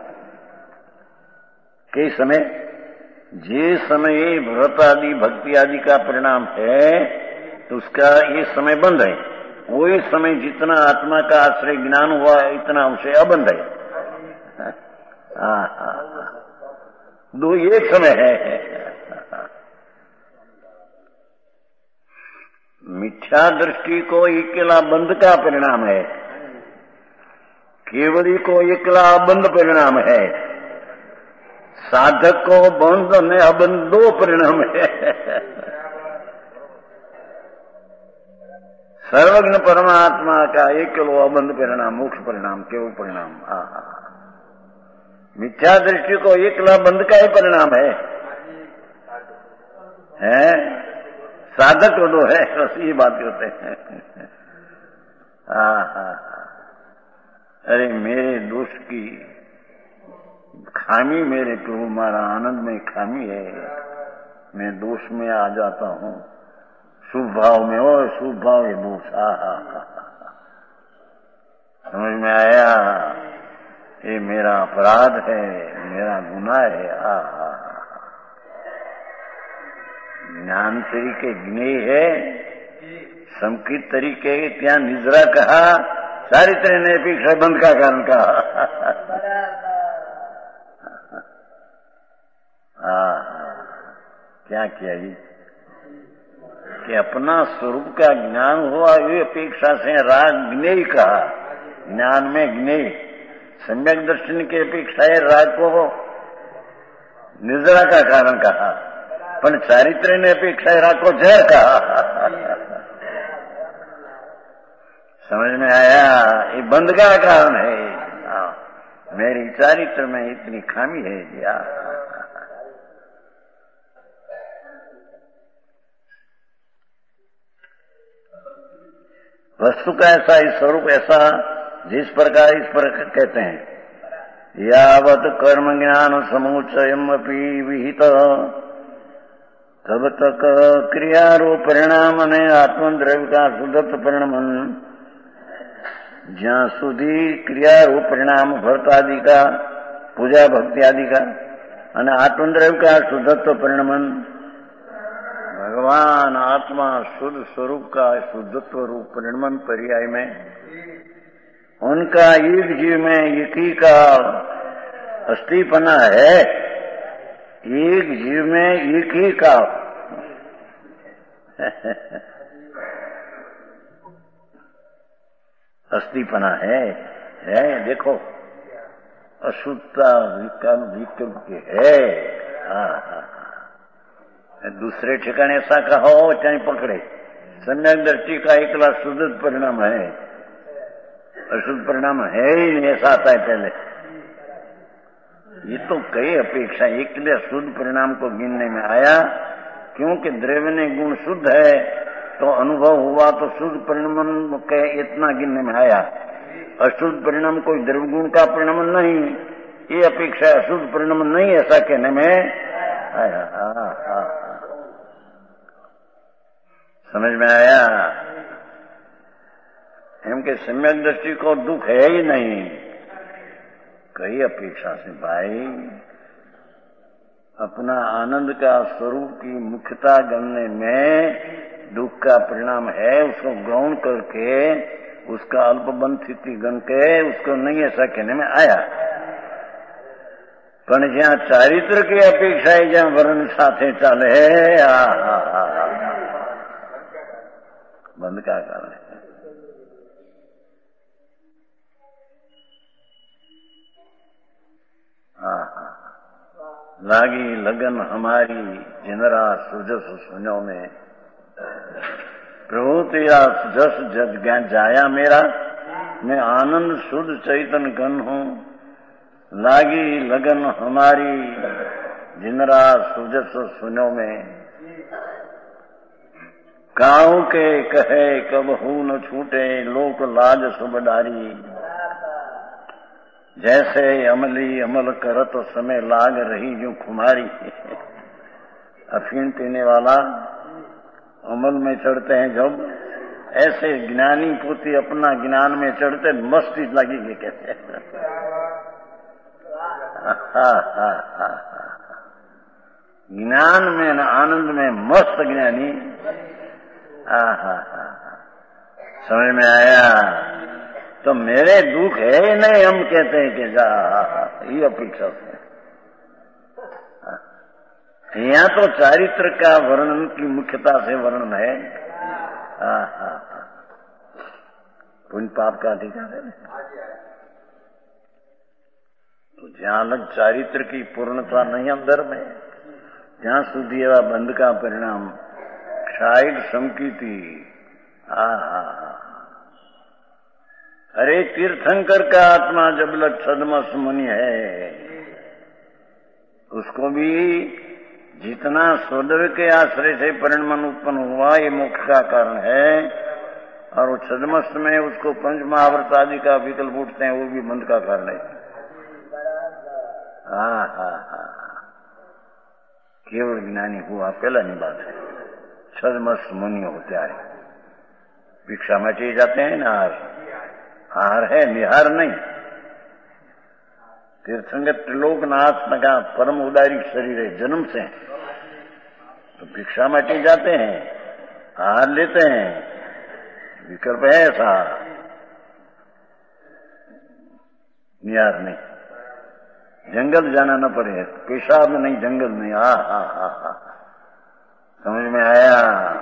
कई समय जिस समय व्रत आदि भक्ति आदि का परिणाम है, तो उसका ये समय बंद है। वही समय जितना आत्मा का आश्रय ज्ञान हुआ, इतना उसे अबंध है। हाँ हाँ, दो एक समय है। मिथ्या दृष्टि को अकेला बंध का परिणाम है, केवली को अकेला अबंध परिणाम है, साधक को बंध में अबंध दो परिणाम है। सर्वज्ञ परमात्मा का अकेलो अबंध परिणाम, मोक्ष परिणाम, केवल परिणाम। आहा, मिथ्या दृष्टि को अकेला बंध का ही परिणाम है, है? साधक तो है, बस ये बात करते हैं। हाँ हाँ, अरे मेरे दोष की खामी, मेरे प्रभु मारा आनंद में खामी है, मैं दोष में आ जाता हूँ। शुभ भाव में हो, शुभ भाव ये दोष। हा हा हा, समझ में आया? ये मेरा अपराध है, मेरा गुनाह है। हा हा, ज्ञान तरीके ज्ञेय है, संकित तरीके त्या निजरा कहा, चारित्र ने अपेक्षा बंद का कारण कहा। क्या किया जी कि अपना स्वरूप का ज्ञान हुआ, ये अपेक्षा से राग ज्ञेय कहा। ज्ञान में ज्ञेय, सम्यक दर्शन की अपेक्षा है राग को निजरा का कारण कहा, पर चारित्र ने अपेक्षा राग को जहर कहा। समझ में आया? ये बंध का कारण है। हाँ, मेरी चारित्र में इतनी खामी है जी। वस्तु का ऐसा ही स्वरूप, ऐसा जिस प्रकार इस पर कहते हैं, यावत कर्म ज्ञान समुच्चयम अपि विहित तब तक क्रियारूप परिणाम ने आत्मद्रव्य का शुद्धत्व परिणाम, જ્યાં સુધી ક્રિયારૂપ પરિણામ ભરત આદि का, पूजा भक्ति आदि का, અને आत्मद्रव्य का शुद्धत्व परिणमन, भगवान आत्मा शुद्ध स्वरूप का शुद्धत्व रूप परिणमन पर्याय में उनका एक जीव में एक ही का अस्थिपना है। एक जीव में एक ही का अस्थिपना है, है। देखो अशुद्धता विकल्प विकल्प के है। हाँ हाँ, दूसरे ठिकाने ऐसा कहो चाहे पकड़े, सम्यक दृष्टि का एकला शुद्ध परिणाम है, अशुद्ध परिणाम है ही नहीं, ऐसा आता है पहले। ये तो कई अपेक्षा, एक लिए शुद्ध परिणाम को गिनने में आया, क्योंकि द्रव्य गुण शुद्ध है तो अनुभव हुआ, तो शुद्ध परिणाम के इतना गिनने में आया। अशुद्ध परिणाम कोई द्रव्य गुण का परिणाम नहीं, ये अपेक्षा अशुद्ध परिणाम नहीं, ऐसा कहने में आया। हाँ हाँ, समझ में आया? एम के सम्यक दृष्टि को दुख है ही नहीं, कई अपेक्षा से भाई अपना आनंद का स्वरूप की मुख्यता गणने में दुख का परिणाम है, उसको गौण करके उसका अल्पबंध स्थिति गण के उसको नहीं ऐसा कहने में आया। पर जहाँ चारित्र की अपेक्षा है, जहाँ वर्ण साथे चाले है, हा हा हा हा, बंद का कारण है। हाँ हाँ, लागी लगन हमारी जिनरा सुजस सुनो में, प्रभु तेरा जस जग ज्ञान जाया मेरा, मैं आनंद शुद्ध चैतन गण हूँ। लागी लगन हमारी जिनरा सुजस सुनो में, काऊ के कहे कबहू न छूटे लोक लाज सुबडारी। जैसे अमली अमल करत समय लाग रही जो खुमारी। अफीम पीने वाला अमल में चढ़ते हैं जब, ऐसे ज्ञानी पुत्री अपना ज्ञान में चढ़ते मस्ती लगेगी कहते हैं। ज्ञान में न आनंद में मस्त ज्ञानी। हा हा हा, समझ में आया? तो मेरे दुख है नहीं, हम कहते हैं कि जा, ये अपेक्षा से। यहाँ तो चारित्र का वर्णन की मुख्यता से वर्णन है। हा हा, पुण्य पाप का अधिकार है। तो जहाँ लग चारित्र की पूर्णता नहीं अंदर में, जहाँ सुधी एवं बंध का परिणाम क्षायिक संकीति। हा हा, अरे तीर्थंकर का आत्मा जब लग छद्मस मुनि है, उसको भी जितना स्वदेव के आश्रय से परिणाम उत्पन्न हुआ, ये मोक्ष का कारण है। और वो छद्मस में उसको पंच महाव्रत आदि का विकल्प उठते हैं, वो भी बंध का कारण है। हाँ हाँ हाँ, केवल ज्ञानी हुआ पहला नहीं बात है। छद्मस मुनि होते आए, भिक्षा में चले जाते हैं ना, हार है निहार नहीं। तीर्थंकर त्रिलोकनाथ का परम उदारी शरीर है जन्म से, तो भिक्षा माटी जाते हैं, हार लेते हैं, विकल्प है ऐसा, निहार नहीं। जंगल जाना न पड़े, पेशाब नहीं जंगल नहीं। हा हा हा हा, समझ में आया?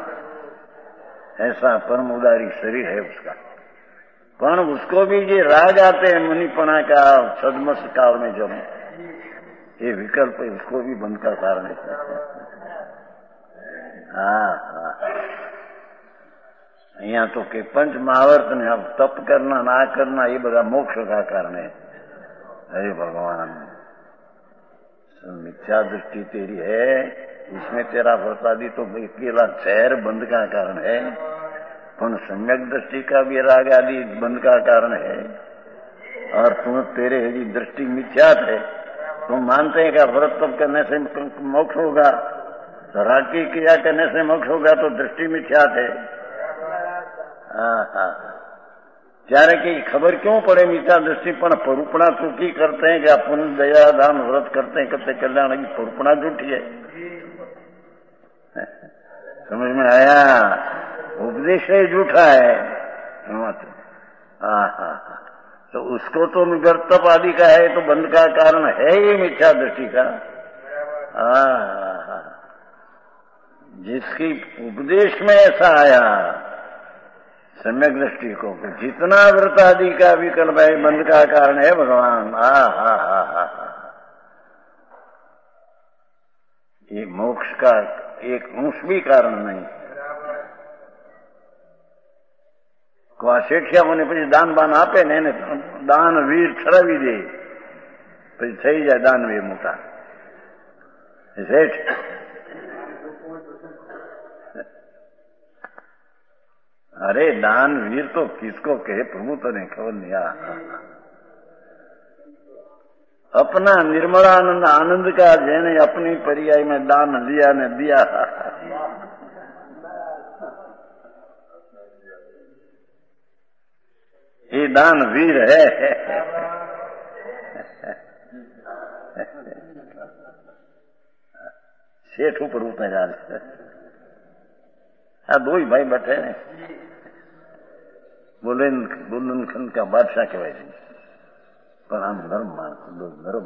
ऐसा परम उदारी शरीर है उसका। पर उसको भी ये राग आते हैं मुनिपना का छद्मस काल में, जब ये विकल्प है, उसको भी बंध का कारण है। हाँ हाँ, यहाँ तो के पंच महावर्त ने अब तप करना ना करना ये बड़ा मोक्ष का कारण है। अरे भगवान, मिथ्या दृष्टि तेरी है, इसमें तेरा व्रतादि तो अकेला चैर बंध का कारण है, पर सम्यक दृष्टि का भी राग आदि बंध का कारण है। और तुम तेरे यदि दृष्टि मिथ्यात है, तुम मानते हैं कि व्रत तप करने से मोक्ष होगा, राग की क्रिया करने से मोक्ष होगा, तो दृष्टि मिथ्यात है। हाँ हाँ, ત્યારે की खबर क्यों पड़े मिथ्या दृष्टि, पर परूपणा चूकी करते हैं कि अपन दया दान व्रत करते हैं, करते कल्याण की परूपणा झूठी है। समझ में आया? उपदेश ही झूठा है। हाँ हाँ, तो उसको तो व्यर्थप आदि का है, तो बंध का कारण है ही मिथ्या दृष्टि का। हाँ हाँ, जिसकी उपदेश में ऐसा आया सम्यक दृष्टि को, जितना व्रत आदि का विकल्प है बंध का कारण है भगवान। हा हा हा हा, ये मोक्ष का एक अंश भी कारण नहीं। શેઠિયા મને પછી દાન બાન આપે ને એને દાન વીર ઠરાવી દે, પછી થઈ જાય દાનવીર મોટા શેઠ. अरे दान वीर तो किसको कहे प्रभु, तो नहीं खबर नहीं. अपना निर्मलानंद आनंद का जैने अपनी पर्याय में दान लिया ने दिया, ये दान वीर है. सेठ ऊपर उठने जा रहे. हाँ, दो ही भाई बैठे हैं. बुंदेलखंड का बादशाह कहवाय છે, પણ આમ નરમ માણસ, નરમ.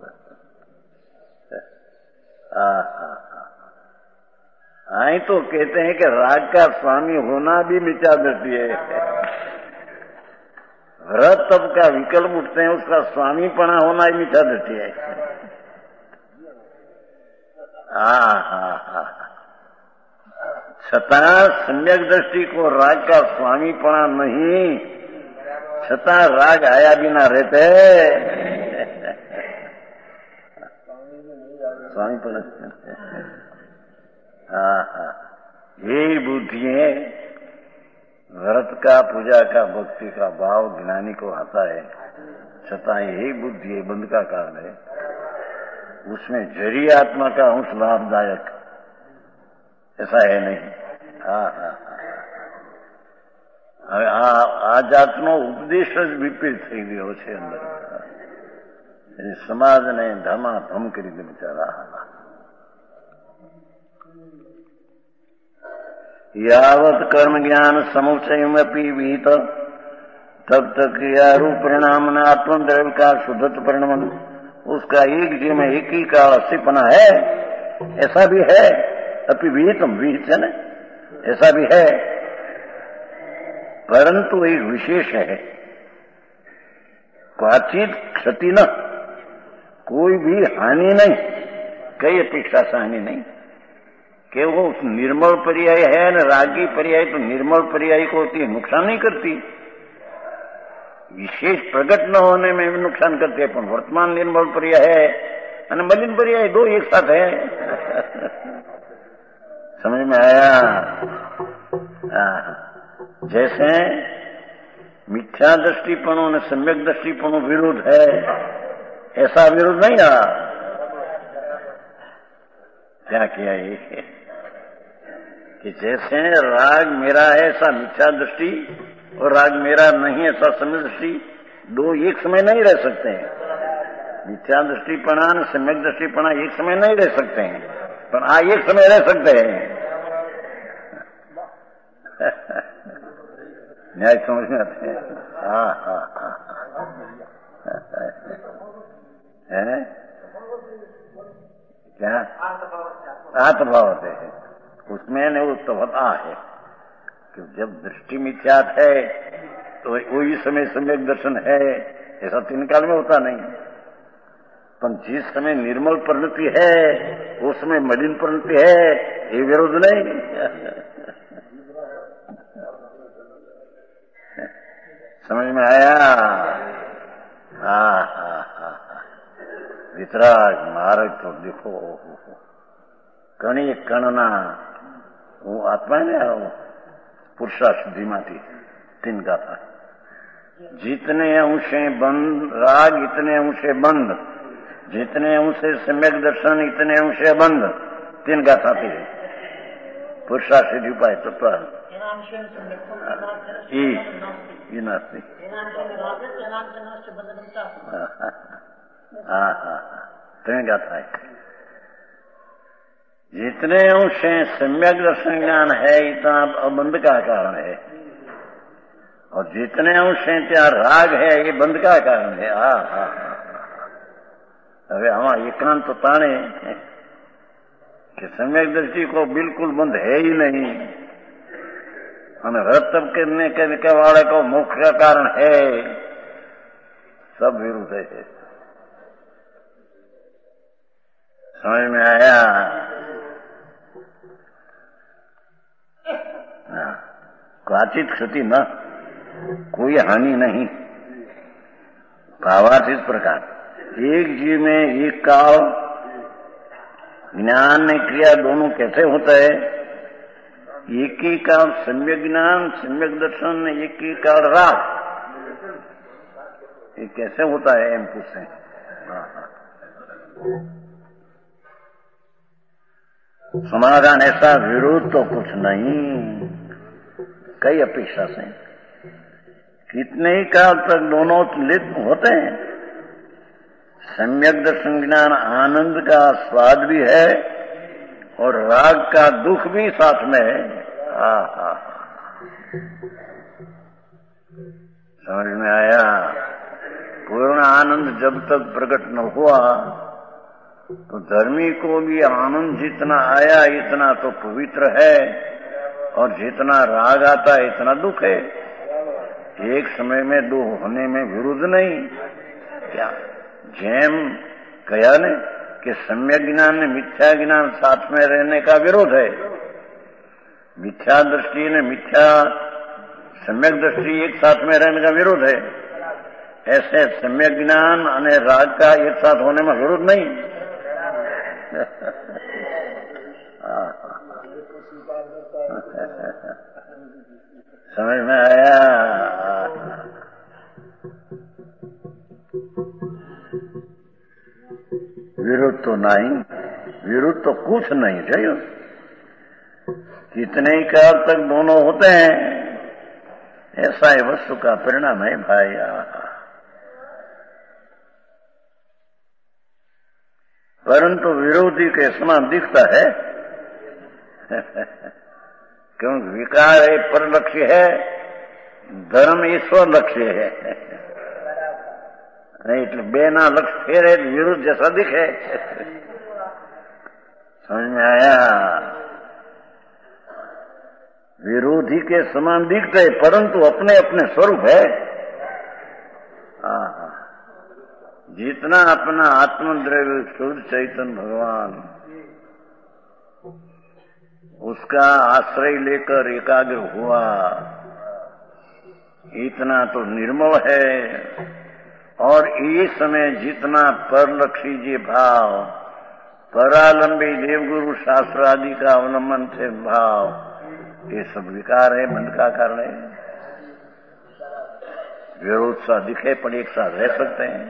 आई तो कहते हैं कि राग का स्वामी होना भी मिथ्या दृष्टि है. व्रत तब का विकल्प उठते हैं, उसका स्वामीपना होना ही मिथ्या दृष्टि है. हाँ हाँ हाँ. छતાં सम्यक दृष्टि को राग का स्वामीपना नहीं, छતાં राग आया बिना रहते. स्वामीपना. हाँ हाँ. यही बुद्धि है. व्रत का, पूजा का, भक्ति का भाव ज्ञानी को आता है, छતાં यही बुद्धि है बंध का कारण है. उसमें जरी आत्मा का अंश लाभदायक ऐसा है नहीं. હા હા. હવે આ આ જાતનો ઉપદેશ જ વિપરીત થઈ ગયો છે અંદર. સમાજને ધમાધમ કરી દે બિચારા. यावत कर्म ज्ञान समुच्चयमपि विहित तब तक क्रियारूप परिणाम न आत्मद्रव्य का शुद्धत परिणाम, उसका एक जीव में एक ही का अस्थिपना है, ऐसा भी है. अपि विहितम, विहित है ना, ऐसा भी है, परंतु एक विशेष है. क्वाचित क्षति न, कोई भी हानि नहीं, कई अपेक्षा से हानि नहीं. कि वो निर्मल पर्याय है न रागी पर्याय, तो निर्मल पर्याय को होती नुकसान नहीं करती, विशेष प्रकट न होने में भी नुकसान करती है. पर वर्तमान निर्मल पर्याय है और मलिन पर्याय, दो एक साथ है. समझ में आया? जैसे मिथ्या दृष्टिपणों और सम्यक दृष्टिपणों विरोध है, ऐसा विरोध नहीं रहा. क्या किया ये कि जैसे राग मेरा है ऐसा मिथ्या दृष्टि, और राग मेरा नहीं ऐसा सम्यक दृष्टि, दो एक समय नहीं रह सकते हैं. मिथ्या दृष्टिपणा और सम्यक दृष्टिपणा एक समय नहीं रह सकते हैं, पर आ एक समय रह सकते हैं. न्याय समझ में आते हैं. हाँ हाँ हाँ. है क्या आत्मभाव है उसमें ने वो तफता है कि जब दृष्टि मिथ्यात है तो वही समय सम्यक दर्शन है, ऐसा तीन काल में होता नहीं. पर जिस समय निर्मल परिणति है उस समय मलिन परिणति है, ये विरोध नहीं. समझ में आया? हाँ हाँ हाँ. वितराग मार्ग तो देखो, कणी कणना वो आत्मा ने पुरुषा शुद्धि माती तीन गाथा. जितने अंशे बंद राग, इतने अंशे बंद, जितने अंशे सम्यक दर्शन, इतने अंशे बंद. तीन गाथा थी पुरुषा सिद्धि उपाय तत्व नास्ती. हाँ हाँ. तीन गाथा है. जितने अंश सम्यक दर्शन ज्ञान है इतना बंध का कारण है, और जितने अंश ત્યાં राग है ये बंध का कारण है. हाँ हाँ. હવે આમાં એકાંત તાણે कि सम्यक दृष्टि को बिल्कुल बंद है ही नहीं, और रत तब करने के वाले को मोक्ष का कारण है, सब विरुद्ध है. समझ में आया? क्वाचित क्षति न, कोई हानि नहीं। भावार्थ इस प्रकार एक जीव में एक काल ज्ञान ने क्रिया दोनों कैसे होता है? एक ही काल सम्यक ज्ञान सम्यक दर्शन, एक ही काल राग, ये कैसे होता है? एम पूछते हैं। समाधान ऐसा विरोध तो कुछ नहीं, कई अपेक्षा से कितने ही काल तक दोनों लिप्त होते हैं। सम्यक दर्शन ज्ञान आनंद का स्वाद भी है और राग का दुख भी साथ में है। हा हा समझ में आया? पूर्ण आनंद जब तक प्रकट न हुआ तो धर्मी को भी आनंद जितना आया इतना तो पवित्र है, और जितना राग आता है इतना दुख है। एक समय में दो होने में विरुद्ध नहीं। क्या जैम कहा ने कि सम्यक ज्ञान ने मिथ्या ज्ञान साथ में रहने का विरोध है। मिथ्या दृष्टि ने मिथ्या सम्यक दृष्टि एक साथ में रहने का विरोध है। ऐसे सम्यक ज्ञान और राग का एक साथ होने में विरोध नहीं। समझ में आया? विरोध तो नहीं, विरोध तो कुछ नहीं चाहिए। कितने ही काल तक दोनों होते हैं, ऐसा ही वस्तु का परिणाम है भाई। परंतु विरोधी के समान दिखता है क्योंकि विकार है पर लक्ष्य है, धर्म ईश्वर लक्ष्य है। नहीं એટલે બેના લક્ષ ફેરે વિરુદ્ધ જैसा दिखे। समझ में आया? विरोधी के समान दिखते हैं परंतु अपने अपने स्वरूप है। जितना अपना आत्मद्रव्य शुद्ध चैतन्य भगवान उसका आश्रय लेकर एकाग्र हुआ, इतना तो निर्मल है। और इस समय जितना परलक्षी जी भाव, परालंबी देवगुरु शास्त्र आदि का अवलंबन से भाव, ये सब विकार है, बंध का कारण है। विरोध सा दिखे पर एक साथ रह सकते हैं।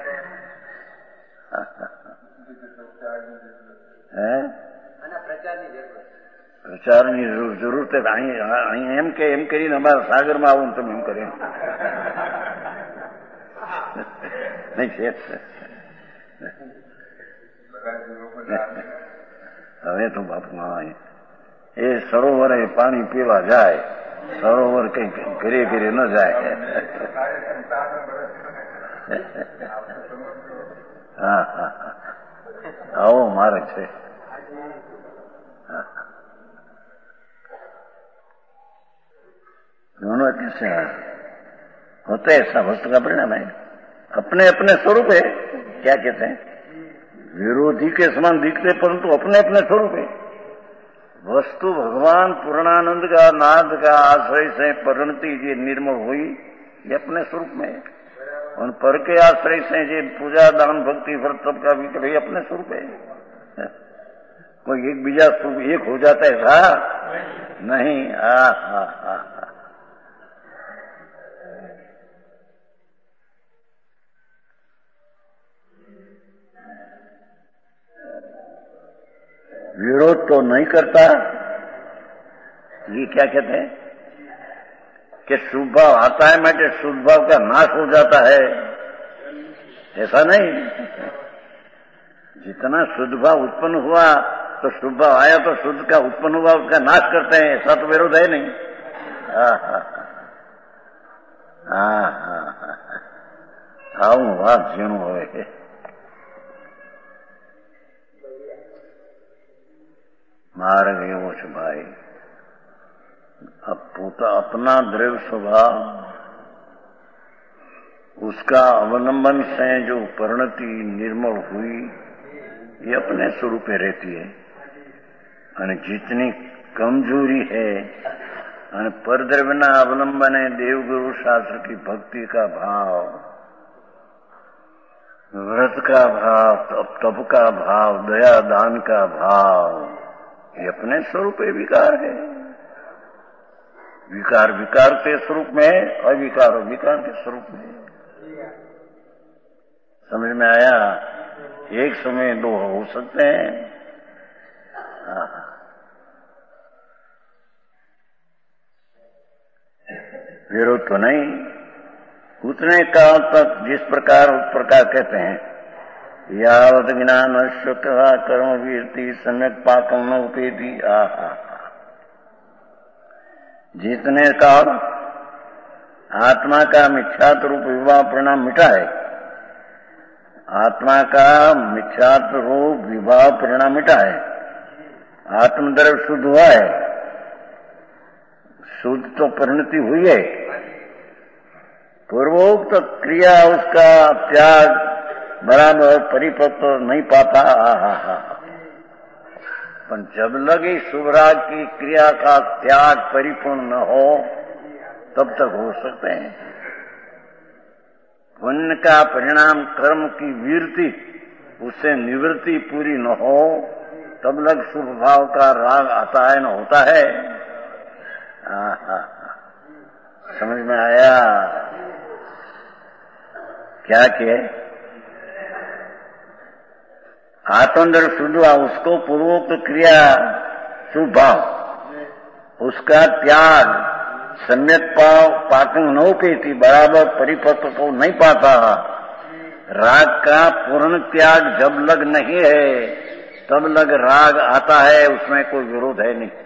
है? પ્રચારની જરૂરત અહીં એમ કે એમ કરીને અમારા સાગરમાં આવું તમે એમ કર્યું નહીં છે। હવે તો બાપુ એ સરોવરે પાણી પીવા જાય, સરોવર કઈ ઘરે ઘરે ન જાય। હા હા આવો માર્ગ છે। दोनों कैसे होते हैं? ऐसा वस्तु का परिणाम है, अपने अपने स्वरूप है। क्या कहते हैं? विरोधी के समान दिखते परंतु अपने अपने स्वरूप है। वस्तु भगवान पूर्णानंद का नाद का आश्रय से परिणति ये निर्मल हुई, ये अपने स्वरूप में है। और पर के आश्रय से ये पूजा दान भक्ति व्रत सब का विकल्प ये अपने स्वरूप है। कोई एक बीजा स्वरूप एक हो जाता है था नहीं। हा हा हा विरोध तो नहीं करता। ये क्या कहते हैं कि शुभ भाव आता है मैं शुद्ध भाव का नाश हो जाता है, ऐसा नहीं। जितना शुद्ध भाव उत्पन्न हुआ तो शुभ भाव आया तो शुद्ध का उत्पन्न हुआ उसका नाश करते हैं, ऐसा तो विरोध है नहीं। हाँ हाँ हाँ हाँ આવું વાત જેનું હોય मार्ग एवं છે भाई। अब पोता अपना द्रव्य स्वभाव उसका अवलंबन से जो परिणति निर्मल हुई ये अपने स्वरूप में रहती है। और जितनी कमजोरी है और परद्रव्य न अवलंबन है देवगुरु शास्त्र की भक्ति का भाव, व्रत का भाव, तप तप का भाव, दया दान का भाव, ये अपने स्वरूप विकार है। विकार विकार के स्वरूप में है, अविकार विकार के स्वरूप में है। समझ में आया? एक समय दो हो सकते हैं। विरोध तो नहीं। उतने काल तक जिस प्रकार उस प्रकार कहते हैं, यावत ज्ञान अश्वत्था कर्म वीरति सम्यक पाकम न उपेति। आहा, जितने काल आत्मा का मिथ्यात्व रूप विवाह परिणाम मिटा है, आत्मा का मिथ्यात्व रूप विवाह परिणाम मिटा है, आत्मद्रव्य शुद्ध हुआ है, शुद्ध तो परिणति हुई है, पूर्वोक्त क्रिया उसका त्याग बराबर परिपक्व नहीं पाता। आहा हा, पर जब लगे शुभराग की क्रिया का त्याग परिपूर्ण न हो तब तक हो सकते हैं। पुण्य का परिणाम कर्म की वीरति, उससे निवृत्ति पूरी न हो तब लग शुभ भाव का राग आता है, न होता है। आहा, समझ में आया? क्या किए? आत्मंदर शुद्ध हुआ, उसको पूर्वोक्त क्रिया शुभ भाव, उसका त्याग सम्यक पाव पाकंग नौपेती बराबर परिपक्व को नहीं पाता। राग का पूर्ण त्याग जब लग नहीं है तब लग राग आता है, उसमें कोई विरोध है नहीं।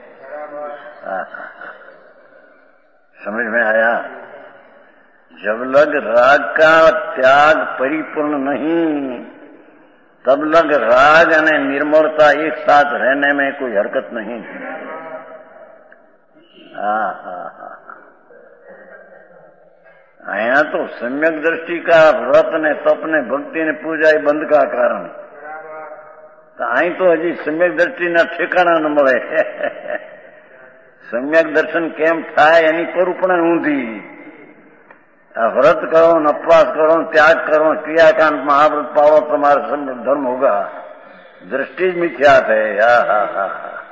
समझ में आया? जब लग राग का त्याग परिपूर्ण नहीं तब लग राग यानी निर्मलता एक साथ रहने में कोई हरकत नहीं। यहाँ तो सम्यक दृष्टि का व्रत ने तप ने भक्ति ने पूजा ही बंद का कारण, तो आई तो हजी सम्यक दृष्टि ना ठेकाना न મળે। सम्यक दर्शन केम थाय एनी पर पण ऊंधी। व्रत करो, उपवास करो, त्याग करो, क्रियाकांड महाव्रत पाओ, तुम्हारा सम्यक धर्म होगा। दृष्टि मिथ्यात है। हा हा हा,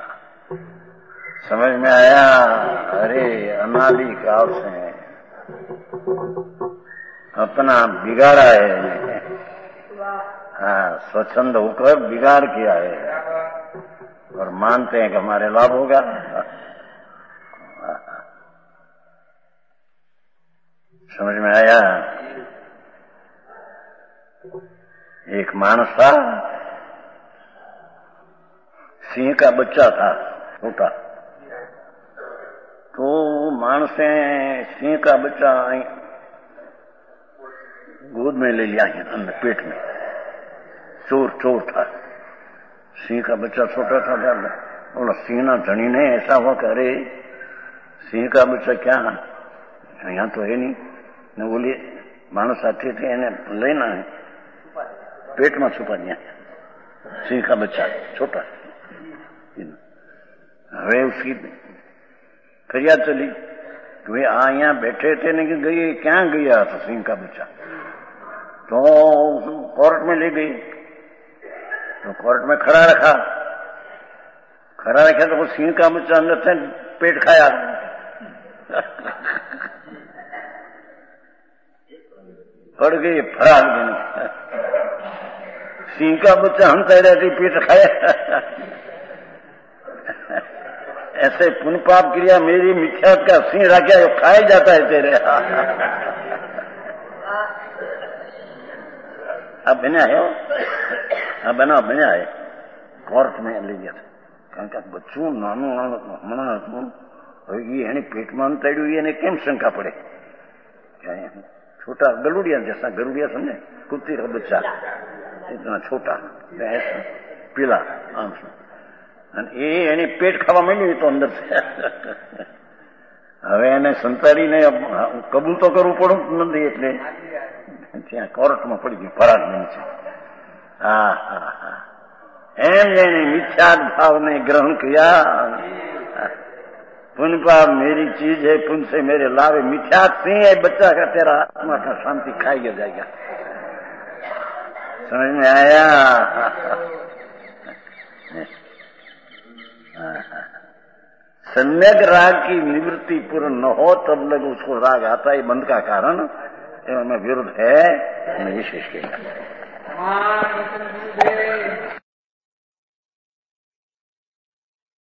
समझ में आया? अरे अनादि काल से अपना बिगाड़ा है। हाँ, स्वच्छंद होकर बिगाड़ किया है और मानते हैं कि हमारे लाभ होगा। समझ में आया? एक मानस था, सिंह का बच्चा था छोटा, तो मानस ने सिंह का बच्चा गोद में ले लिया है, अंदर पेट में। चोर चोर था, सिंह का बच्चा छोटा था। बोला सिंह ना धनी ने ऐसा हुआ कि अरे सिंह का बच्चा क्या यहाँ तो है नहीं ने बोलिए मानस साथी थे, इन्हें लेना है, पेट में छुपा दिया सिंह का बच्चा छोटा। હવે उसकी फरियाद चली कि भाई आ यहाँ बैठे थे ने कि गई क्या गया था सिंह का बच्चा, तो कोर्ट में ले गई। तो कोर्ट में खड़ा रखा, खड़ा रखा तो वो सिंह का बच्चा अंदर से पेट खाया। पड़ गई फरार गई। सिंह का बच्चा हम कह रहे थे पेट खाया। ऐसे पुण्य पाप क्रिया मेरी मिथ्यात का सिंह रखा खाया जाता है तेरे। अब बने आयो, अब बना बने आए कोर्ट में ले गया था। કારણ કે બચ્ચું નાનું નાનું હમણાં હતું, હવે એને પેટમાં તળ્યું એને કેમ શંકા પડે? छोटा गरुड़िया जैसा, गरुड़िया समझे, कुत्ती का बच्चा इतना छोटा पीला आंख से, ये पेट खावा માંડ્યું तो अंदर से। હવે એને સંતાડીને કબૂલ તો કરવું પડું નથી, એટલે ત્યાં કોર્ટમાં પડી ગયું ફરાર નીચે। હા હા હા, એમ જેને મિથ્યા ભાવને ગ્રહણ કર્યા पुण्य पाप मेरी चीज है, पुण्य से मेरे लाभ है। मिथ्या से है बच्चा का, तेरा आत्मा का शांति खाई जाएगा। समझ में आया? सम्यक राग की निवृत्ति पूर्ण न हो तब लग उसको राग आता है। बंध का कारण एवं में विरुद्ध है, मैं ये शेष कहता।